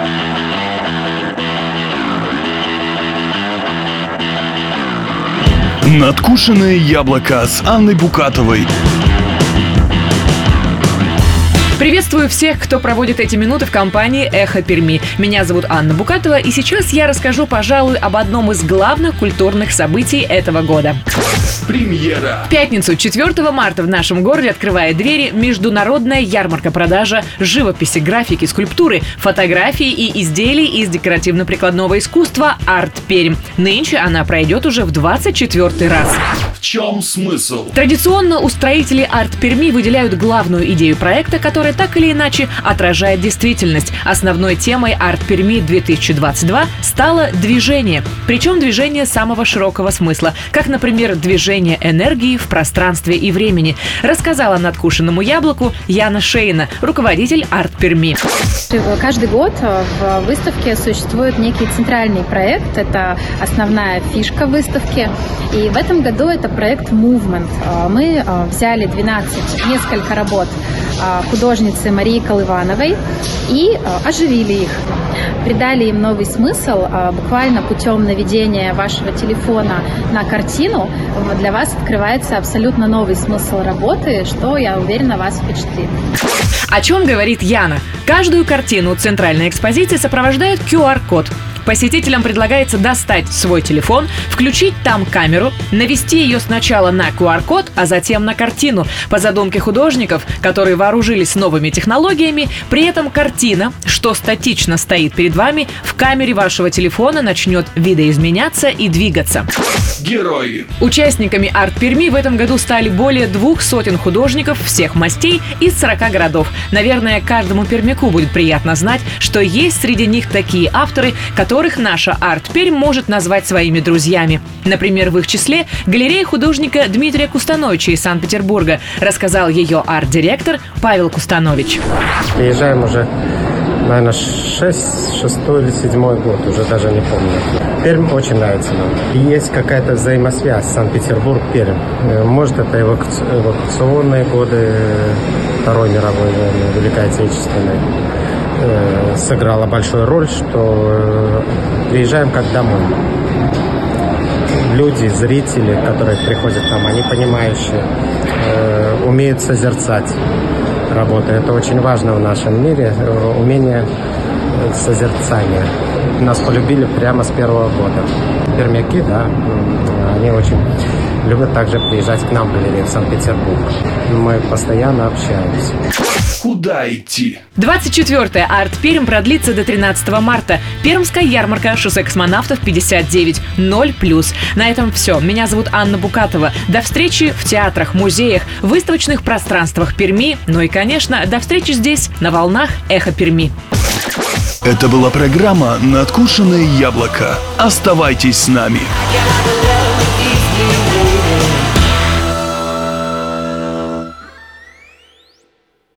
Надкушенное яблоко с Анной Букатовой. Приветствую всех, кто проводит эти минуты в компании «Эхо Перми». Меня зовут Анна Букатова, и сейчас я расскажу, пожалуй, об одном из главных культурных событий этого года. Премьера. В пятницу, 4 марта, в нашем городе открывает двери международная ярмарка-продажа живописи, графики, скульптуры, фотографий и изделий из декоративно-прикладного искусства «Арт Пермь». Нынче она пройдет уже в 24-й раз. В чем смысл? Традиционно устроители «Арт Перми» выделяют главную идею проекта, которая так или иначе отражает действительность. Основной темой «Арт Перми 2022» стало движение. Причем движение самого широкого смысла, как, например, движение энергии в пространстве и времени, рассказала надкушенному яблоку Яна Шейна, руководитель «Арт Перми». Каждый год в выставке существует некий центральный проект. Это основная фишка выставки. И в этом году это проект Movement. Мы взяли несколько работ художницы Марии Колывановой и оживили их. Придали им новый смысл. Буквально путем наведения вашего телефона на картину для вас открывается абсолютно новый смысл работы, что, я уверена, вас впечатлит. О чем говорит Яна? Каждую картину центральной экспозиции сопровождает QR-код. Посетителям предлагается достать свой телефон, включить там камеру, навести ее сначала на QR-код, а затем на картину. По задумке художников, которые вооружились новыми технологиями, при этом картина, что статично стоит перед вами, в камере вашего телефона начнет видоизменяться и двигаться. Герои. Участниками «Арт Перми» в этом году стали более 200 художников всех мастей из 40 городов. Наверное, каждому пермяку будет приятно знать, что есть среди них такие авторы, которых наша «Арт Пермь» может назвать своими друзьями. Например, в их числе галерея художника Дмитрия Кустановича из Санкт-Петербурга, рассказал ее арт-директор Павел Кустанович. Приезжаем уже, наверное, шестой или седьмой год, уже даже не помню. Пермь очень нравится нам. И есть какая-то взаимосвязь Санкт-Петербург-Пермь. Может, это эвакуационные годы Второй мировой войны, Великой Отечественной. Сыграла большую роль, что приезжаем как домой. Люди, зрители, которые приходят там, они понимающие, умеют созерцать работу. Это очень важно в нашем мире, умение созерцания. Нас полюбили прямо с первого года. Пермяки, да, они очень любят также приезжать к нам в галерею в Санкт-Петербург. Мы постоянно общаемся. Куда идти? 24-я «Арт Пермь» продлится до 13 марта. Пермская ярмарка, шоссе Космонавтов, 59, 0+. На этом все. Меня зовут Анна Букатова. До встречи в театрах, музеях, выставочных пространствах Перми. Ну и, конечно, до встречи здесь, на волнах «Эхо Перми». Это была программа «Надкушенное яблоко». Оставайтесь с нами. I gotta love these